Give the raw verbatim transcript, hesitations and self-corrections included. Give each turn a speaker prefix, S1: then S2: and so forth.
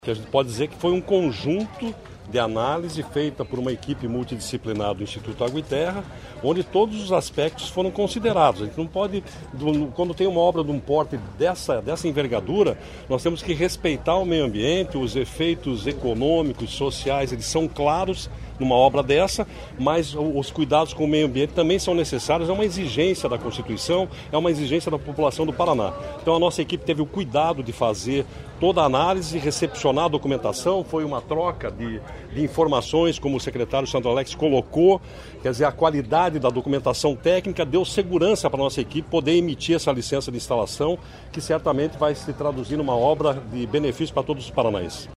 S1: A gente pode dizer que foi um conjunto de análise feita por uma equipe multidisciplinar do Instituto Água e Terra, onde todos os aspectos foram considerados. A gente não pode, quando tem uma obra de um porte dessa, dessa envergadura, nós temos que respeitar o meio ambiente, os efeitos econômicos, sociais, eles são claros numa obra dessa, mas os cuidados com o meio ambiente também são necessários, é uma exigência da Constituição, é uma exigência da população do Paraná. Então a nossa equipe teve o cuidado de fazer toda a análise, recepcionar a documentação, foi uma troca de, de informações, como o secretário Sandro Alex colocou, quer dizer, a qualidade da documentação técnica deu segurança para a nossa equipe poder emitir essa licença de instalação, que certamente vai se traduzir numa obra de benefício para todos os paranaenses.